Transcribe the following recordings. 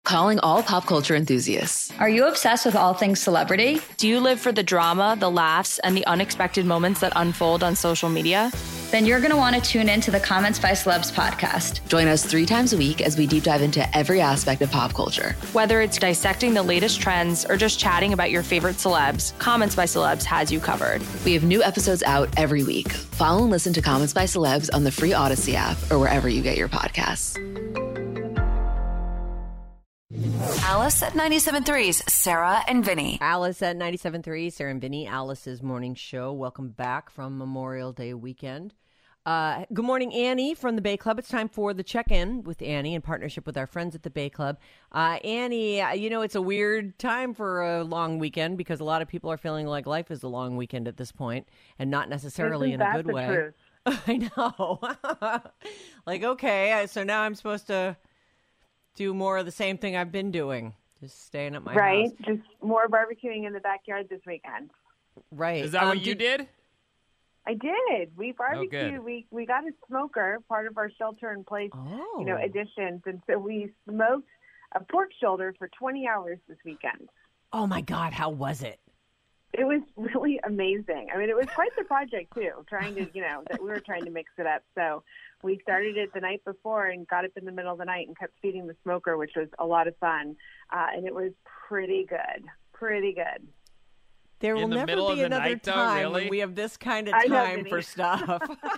Calling all pop culture enthusiasts. Are you obsessed with all things celebrity? Do you live for the drama, the laughs, and the unexpected moments that unfold on social media? Then you're going to want to tune in to the Comments by Celebs podcast. Join us 3 times a week as we deep dive into every aspect of pop culture. Whether it's dissecting the latest trends or just chatting about your favorite celebs, Comments by Celebs has you covered. We have new episodes out every week. Follow and listen to Comments by Celebs on the free Odyssey app or wherever you get your podcasts. Alice at 97.3's Sarah and Vinny. Alice at 97.3, Sarah and Vinny, Alice's morning show. Welcome back from Memorial Day weekend. Good morning, Annie from the Bay Club. It's time for the check-in with Annie in partnership with our friends at the Bay Club. Annie, you know, it's a weird time for a long weekend because a lot of people are feeling like life is a long weekend at this point and not necessarily in a good way. Truth? I know. Like, okay, so now I'm supposed to do more of the same thing I've been doing, just staying at my house. Right, just more barbecuing in the backyard this weekend. Right. Is that what you did? I did. We barbecued. Oh, we got a smoker, part of our shelter-in-place, additions, and so we smoked a pork shoulder for 20 hours this weekend. Oh my God, how was it? It was really amazing. I mean, it was quite the project too. That we were trying to mix it up. So we started it the night before and got up in the middle of the night and kept feeding the smoker, which was a lot of fun. And it was pretty good. Pretty good. There will never be another time when we have this kind of time for stuff.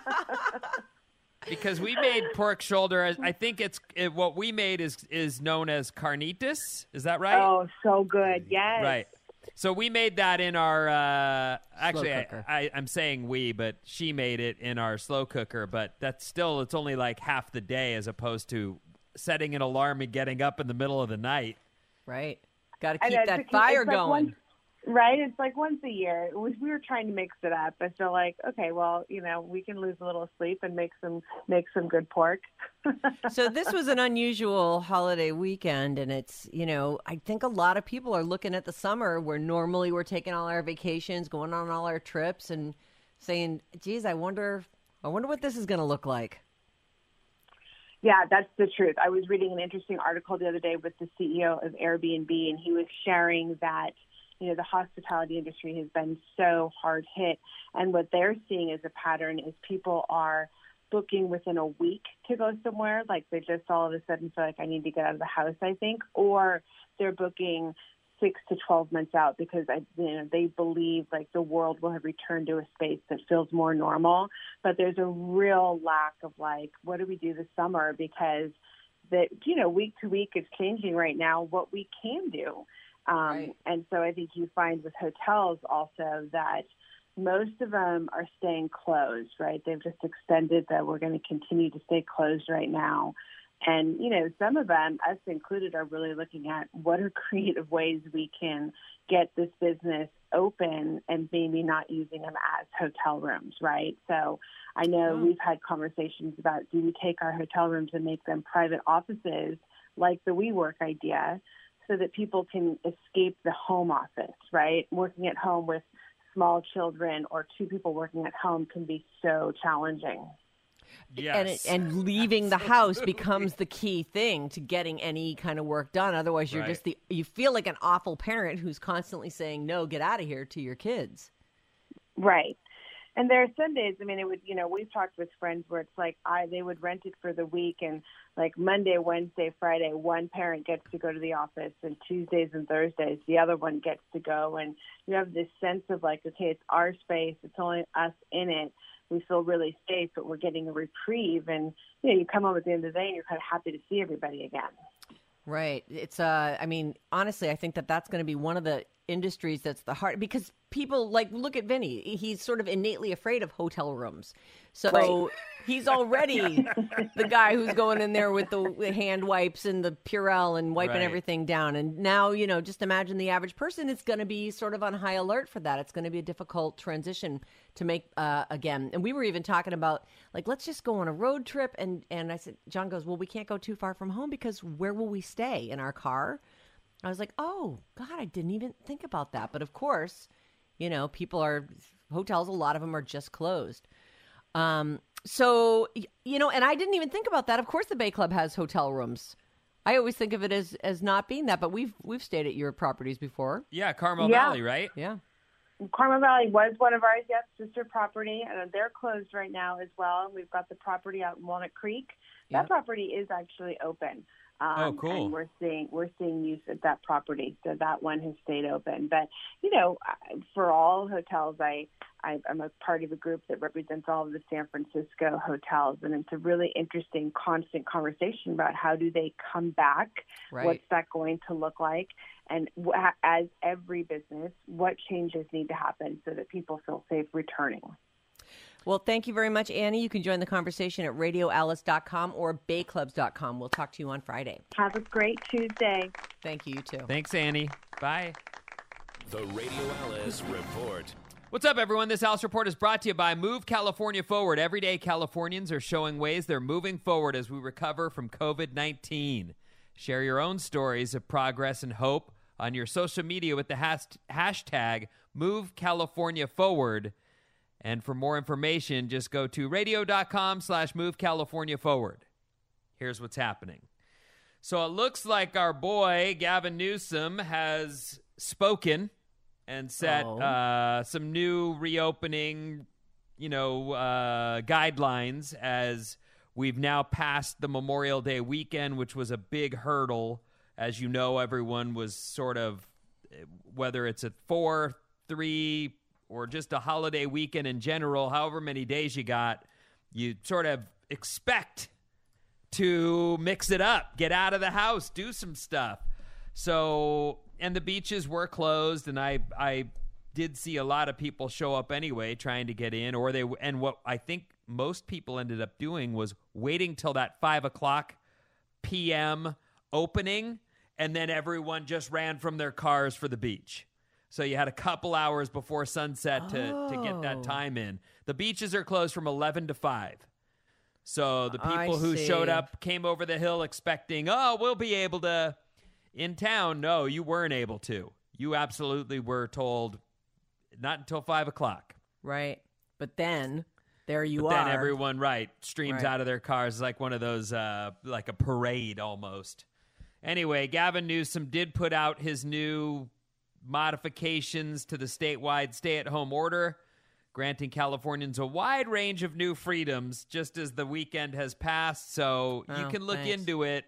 Because we made pork shoulder. I think what we made is known as carnitas. Is that right? Oh, so good. Yes. Right. So we made that in our, actually, cooker. I'm saying we, but she made it in our slow cooker. But it's only like half the day as opposed to setting an alarm and getting up in the middle of the night. Right. Got to keep that fire going. Right. It's like once a year. We were trying to mix it up. I feel like, okay, well, we can lose a little sleep and make some good pork. So this was an unusual holiday weekend, and it's, I think a lot of people are looking at the summer where normally we're taking all our vacations, going on all our trips, and saying, geez, I wonder what this is going to look like. Yeah, that's the truth. I was reading an interesting article the other day with the CEO of Airbnb, and he was sharing that the hospitality industry has been so hard hit. And what they're seeing as a pattern is people are booking within a week to go somewhere. Like they just all of a sudden feel like I need to get out of the house, I think. Or they're booking 6 to 12 months out because they believe like the world will have returned to a space that feels more normal. But there's a real lack of like, what do we do this summer? Because week to week it's changing right now what we can do. Right. And so I think you find with hotels also that most of them are staying closed, right? They've just extended that we're going to continue to stay closed right now. And, some of them, us included, are really looking at what are creative ways we can get this business open and maybe not using them as hotel rooms, right? So I know we've had conversations about, do we take our hotel rooms and make them private offices like the WeWork idea, so that people can escape the home office, right? Working at home with small children or 2 people working at home can be so challenging. Yes. And leaving the house becomes the key thing to getting any kind of work done. Otherwise, you're you feel like an awful parent who's constantly saying, no, get out of here to your kids. Right. And there are some days, we've talked with friends where it's like they would rent it for the week and like Monday, Wednesday, Friday, one parent gets to go to the office and Tuesdays and Thursdays, the other one gets to go. And you have this sense of like, okay, it's our space. It's only us in it. We feel really safe, but we're getting a reprieve. And, you come home at the end of the day and you're kind of happy to see everybody again. Right. It's, honestly, I think that's going to be one of the industries that's the hard, because people like, look at Vinny. He's sort of innately afraid of hotel rooms. So he's already the guy who's going in there with the hand wipes and the Purell and wiping everything down. And now, just imagine the average person is going to be sort of on high alert for that. It's going to be a difficult transition to make again. And we were even talking about like, let's just go on a road trip. And I said, John goes, well, we can't go too far from home because where will we stay? In our car? I was like, oh, God, I didn't even think about that. But of course, hotels, a lot of them are just closed. So, and I didn't even think about that. Of course, the Bay Club has hotel rooms I always think of it as not being that, but we've stayed at your properties before. Yeah, Carmel Valley, right? Yeah. Carmel Valley was one of ours, yes, sister property. They're closed right now as well. We've got the property out in Walnut Creek. That property is actually open. Cool. And we're seeing use at that property, so that one has stayed open. But for all hotels, I'm a part of a group that represents all of the San Francisco hotels, and it's a really interesting, constant conversation about how do they come back, what's that going to look like, and as every business, what changes need to happen so that people feel safe returning. Well, thank you very much, Annie. You can join the conversation at radioalice.com or bayclubs.com. We'll talk to you on Friday. Have a great Tuesday. Thank you, you too. Thanks, Annie. Bye. The Radio Alice Report. What's up, everyone? This Alice Report is brought to you by Move California Forward. Everyday Californians are showing ways they're moving forward as we recover from COVID-19. Share your own stories of progress and hope on your social media with the hashtag MoveCaliforniaForward. And for more information, just go to radio.com/MoveCaliforniaForward. Here's what's happening. So it looks like our boy, Gavin Newsom, has spoken and set some new reopening, guidelines as we've now passed the Memorial Day weekend, which was a big hurdle. As you know, everyone was sort of, whether it's a 4, 3, or just a holiday weekend in general, however many days you got, you sort of expect to mix it up, get out of the house, do some stuff. So, and the beaches were closed, and I did see a lot of people show up anyway trying to get in, and what I think most people ended up doing was waiting till that 5:00 p.m. opening, and then everyone just ran from their cars for the beach. So you had a couple hours before sunset to get that time in. The beaches are closed from 11 to 5. So the people who showed up came over the hill expecting, we'll be able to in town. No, you weren't able to. You absolutely were told not until 5:00. Right. But then there you are. Then everyone, streams out of their cars. It's like one of those, like a parade almost. Anyway, Gavin Newsom did put out his new modifications to the statewide stay-at-home order, granting Californians a wide range of new freedoms just as the weekend has passed. So you can look into it.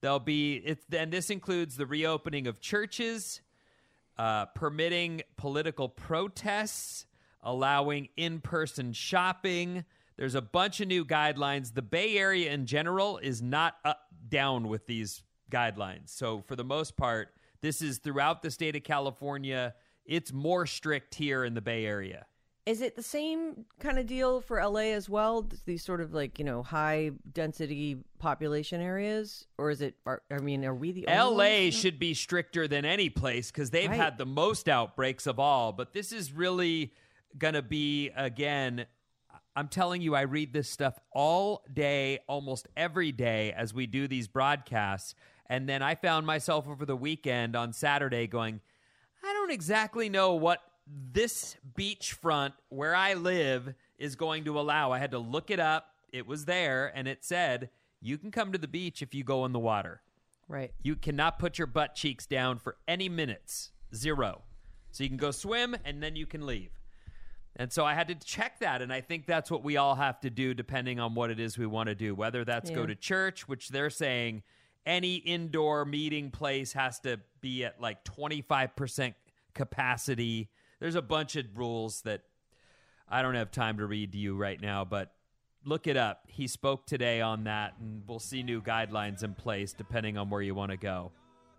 And this includes the reopening of churches, permitting political protests, allowing in-person shopping. There's a bunch of new guidelines. The Bay Area in general is not down with these guidelines. So for the most part, this is throughout the state of California. It's more strict here in the Bay Area. Is it the same kind of deal for LA as well? These sort of high density population areas? Or is it, are we the only LA ones? should be stricter than any place because they've had the most outbreaks of all. But this is really going to be, again, I'm telling you, I read this stuff all day, almost every day as we do these broadcasts. And then I found myself over the weekend on Saturday going, I don't exactly know what this beachfront where I live is going to allow. I had to look it up. It was there, and it said, you can come to the beach if you go in the water. Right. You cannot put your butt cheeks down for any minutes. 0. So you can go swim, and then you can leave. And so I had to check that, and I think that's what we all have to do depending on what it is we want to do, whether that's go to church, which they're saying any indoor meeting place has to be at 25% capacity. There's a bunch of rules that I don't have time to read to you right now, but look it up. He spoke today on that, and we'll see new guidelines in place depending on where you want to go.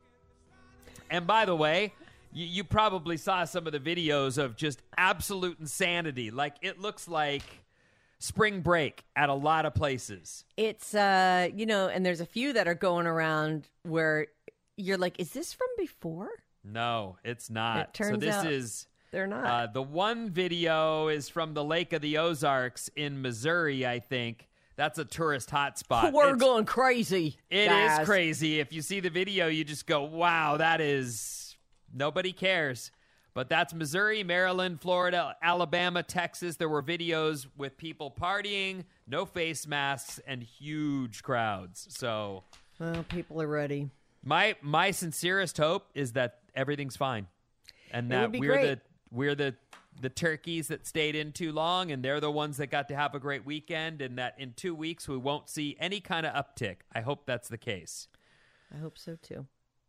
And by the way, you probably saw some of the videos of just absolute insanity. It looks like spring break at a lot of places. It's, and there's a few that are going around where you're like, is this from before? No, it's not. It turns out they're not. The one video is from the Lake of the Ozarks in Missouri, I think. That's a tourist hotspot. We're going crazy. It is crazy. If you see the video, you just go, wow, that is, nobody cares. But that's Missouri, Maryland, Florida, Alabama, Texas. There were videos with people partying, no face masks, and huge crowds. So, well, people are ready. My sincerest hope is that everything's fine, and that we're the turkeys that stayed in too long, and they're the ones that got to have a great weekend, and that in 2 weeks we won't see any kind of uptick. I hope that's the case. I hope so too.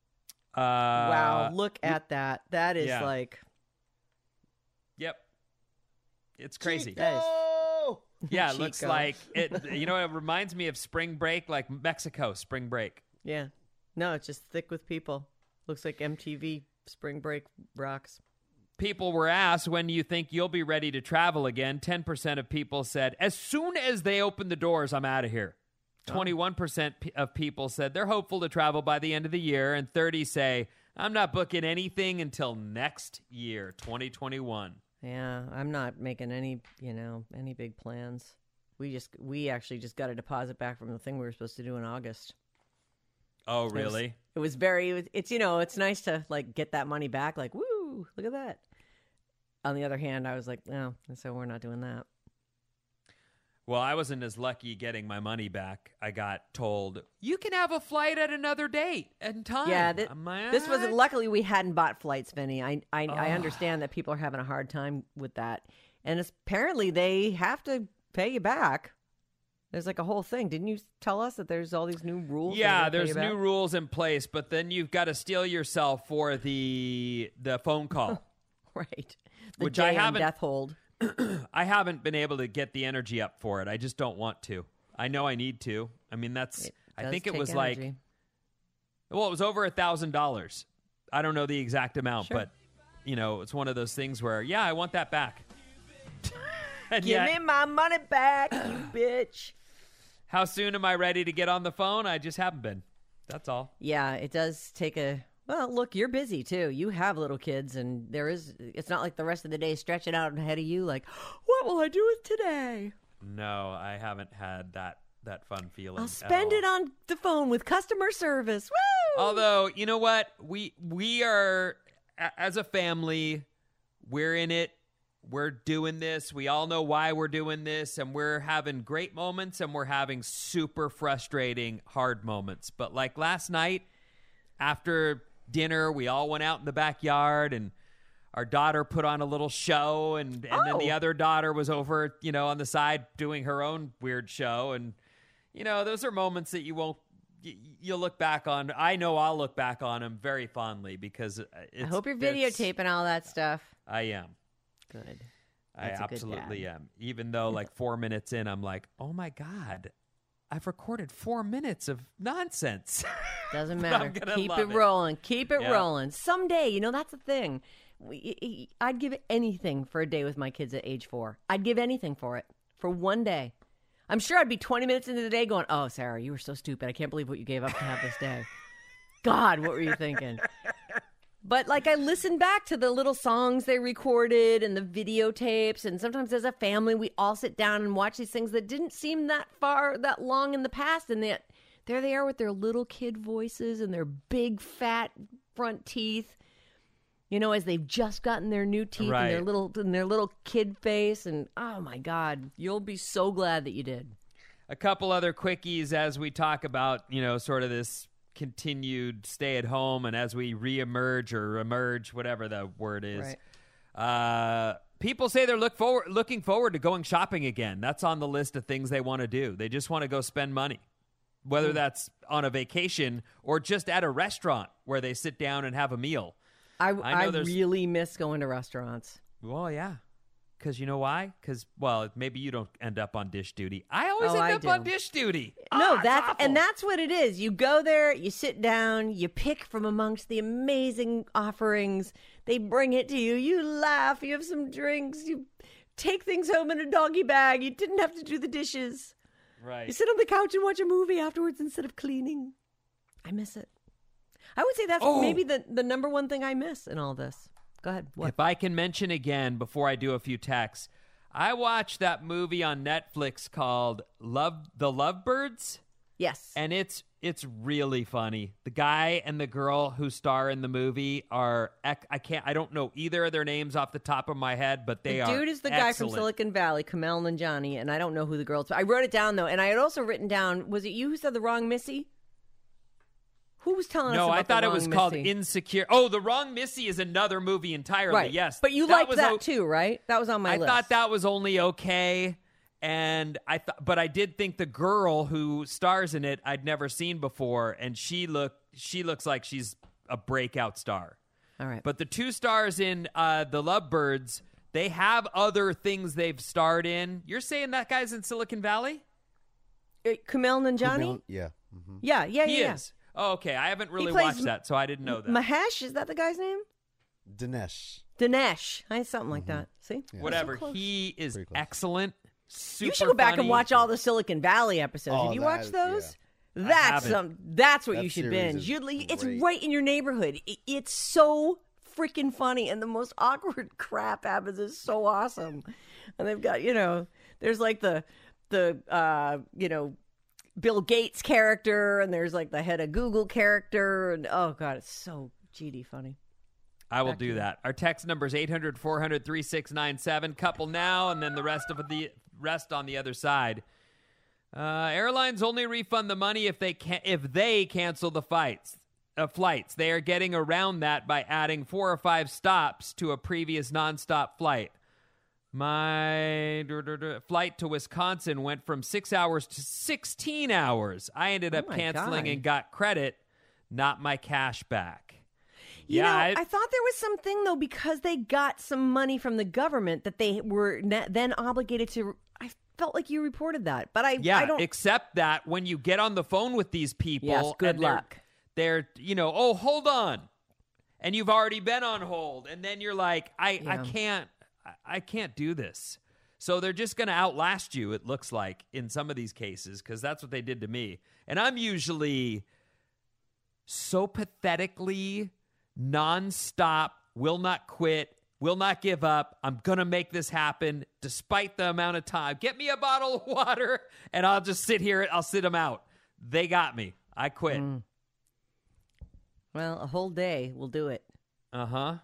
Wow, look at that. That is like... Yep. It's crazy. Chico! Yeah, it looks like it. You know, it reminds me of spring break, like Mexico spring break. Yeah. No, it's just thick with people. Looks like MTV spring break rocks. People were asked, when do you think you'll be ready to travel again? 10% of people said, as soon as they open the doors, I'm out of here. 21% of people said they're hopeful to travel by the end of the year, and 30% say, I'm not booking anything until next year, 2021. Yeah, I'm not making any big plans. We actually just got a deposit back from the thing we were supposed to do in August. Oh, really? It's nice to like get that money back. Like, woo, look at that. On the other hand, I was like, no, so we're not doing that. Well, I wasn't as lucky getting my money back. I got told, you can have a flight at another date and time. Yeah, this wasn't, luckily we hadn't bought flights, Vinny. I understand that people are having a hard time with that. And apparently they have to pay you back. There's like a whole thing. Didn't you tell us that there's all these new rules? Yeah, there's new rules in place, but then you've got to steel yourself for the phone call. Right. Which I haven't. Death hold. I haven't been able to get the energy up for it. I just don't want to. I know I need to. I mean, I think it was energy. It was over $1,000. I don't know the exact amount, but it's one of those things where, I want that back. Give me my money back, you bitch. How soon am I ready to get on the phone? I just haven't been. That's all. Yeah, it does take well, look, you're busy too. You have little kids, and it's not like the rest of the day stretching out ahead of you like, what will I do with today? No, I haven't had that fun feeling. I'll spend it on the phone with customer service. Woo! Although, you know what? We are, as a family, we're in it. We're doing this. We all know why we're doing this, and we're having great moments, and we're having super frustrating, hard moments. But like last night, after dinner, we all went out in the backyard, and our daughter put on a little show, and then the other daughter was over, on the side doing her own weird show. And, those are moments that you'll look back on. I know I'll look back on them very fondly because I hope you're videotaping all that stuff. I am. Good. That's I absolutely am. Even though like 4 minutes in, I'm like, oh my God, I've recorded 4 minutes of nonsense. Doesn't matter. Keep it rolling. Keep it rolling. Someday, that's the thing. I'd give anything for a day with my kids at age 4. I'd give anything for it. For one day. I'm sure I'd be 20 minutes into the day going, oh, Sarah, you were so stupid. I can't believe what you gave up to have this day. God, what were you thinking? But like I listen back to the little songs they recorded and the videotapes, and sometimes as a family we all sit down and watch these things that didn't seem that long in the past, and there they are with their little kid voices and their big fat front teeth, as they've just gotten their new teeth right. and their little kid face, and oh my God, you'll be so glad that you did. A couple other quickies as we talk about, sort of this continued stay at home, and as we reemerge or emerge, whatever the word is. Right. People say they're looking forward to going shopping again. That's on the list of things they want to do. They just want to go spend money, whether that's on a vacation or just at a restaurant where they sit down and have a meal. I really miss going to restaurants. Well, yeah. Because you know why? Because, maybe you don't end up on dish duty. I always end up on dish duty. No, that's what it is. You go there, you sit down, you pick from amongst the amazing offerings. They bring it to you. You laugh. You have some drinks. You take things home in a doggy bag. You didn't have to do the dishes. Right. You sit on the couch and watch a movie afterwards instead of cleaning. I miss it. I would say that's maybe the number one thing I miss in all this. Go ahead. What? If I can mention again before I do a few texts, I watched that movie on Netflix called The Lovebirds. Yes. And it's really funny. The guy and the girl who star in the movie are I don't know either of their names off the top of my head, but they are dude is the excellent. Guy from Silicon Valley, Kumail Nanjiani, and I don't know who the girl is. I wrote it down though, and I had also written down, was it you who said the wrong Missy? Who was telling us No, about I thought The it was Wrong called Missy? Insecure. Oh, The Wrong Missy is another movie entirely. Right. Yes, But you liked was that too, right? That was on my I list. thought that was only okay, and but I did think the girl who stars in it I'd never seen before, and she looks like she's a breakout star. All right. But the two stars in The Lovebirds, they have other things they've starred in. You're saying that guy's in Silicon Valley? Kumail Nanjiani? Yeah. Yeah. He is. Oh, okay. I haven't really plays watched that, so I didn't know that. Mahesh, is that the guy's name? Dinesh. Something like that. See? Yeah. Whatever. So close. He is Pretty close. excellent. Super You should go back funny. and watch all the Silicon Valley episodes. Oh, Have you watched that- those? I That's haven't. That's what That you should series binge. is It's great. right in your neighborhood. It's so freaking funny, and the most awkward crap happens. Is so awesome. And they've got there's like the Bill Gates character, and there's like the head of Google character, and oh god, it's so GD funny. I will do that. Our text number is 800-400-3697. Couple now, and then the rest on the other side. Airlines only refund the money if they cancel the flights. They are getting around that by adding 4 or 5 stops to a previous nonstop flight. My flight to Wisconsin went from 6 hours to 16 hours. I ended up my canceling God. and got credit, not my cash back. I thought there was something, though, because they got some money from the government that they were then obligated to. I felt like you reported that, but I don't. Except that when you get on the phone with these people, Yes, good and they're- luck. They're, oh, hold on, and you've already been on hold, and then you're like, I can't do this. So they're just going to outlast you. It looks like in some of these cases, because that's what they did to me. And I'm usually so pathetically nonstop, will not quit, will not give up. I'm going to make this happen despite the amount of time. Get me a bottle of water and I'll just sit here. I'll sit them out. They got me. I quit. Well, a whole day will do it. So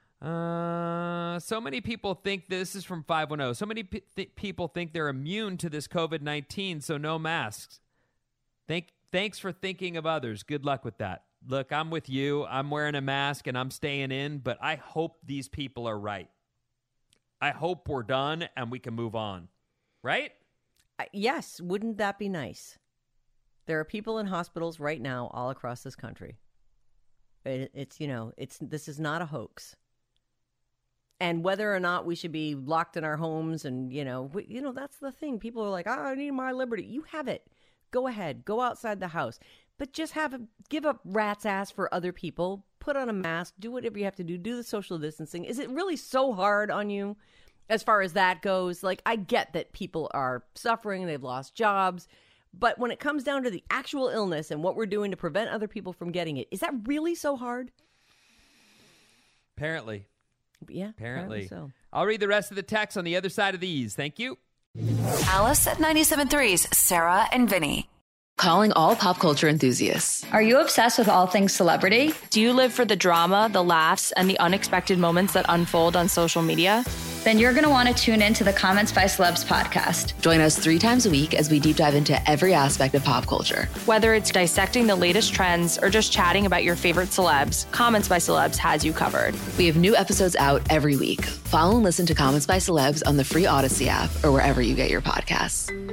many people think this is from 510. So many people think they're immune to this COVID-19, so no masks. Thanks for thinking of others. Good luck with that. Look, I'm with you. I'm wearing a mask and I'm staying in, but I hope these people are right. I hope we're done and we can move on. Right? Yes, wouldn't that be nice? There are people in hospitals right now all across this country. This is not a hoax. And whether or not we should be locked in our homes and, that's the thing. People are like, I need my liberty. You have it. Go ahead. Go outside the house. But just give a rat's ass for other people. Put on a mask. Do whatever you have to do. Do the social distancing. Is it really so hard on you as far as that goes? Like, I get that people are suffering. They've lost jobs. But when it comes down to the actual illness and what we're doing to prevent other people from getting it, is that really so hard? Apparently. Yeah, apparently so. I'll read the rest of the text on the other side of these. Thank you. Alice at 97.3's Sarah and Vinny. Calling all pop culture enthusiasts. Are you obsessed with all things celebrity? Do you live for the drama, the laughs, and the unexpected moments that unfold on social media? Then you're going to want to tune in to the Comments by Celebs podcast. Join us 3 times a week as we deep dive into every aspect of pop culture. Whether it's dissecting the latest trends or just chatting about your favorite celebs, Comments by Celebs has you covered. We have new episodes out every week. Follow and listen to Comments by Celebs on the free Odyssey app or wherever you get your podcasts.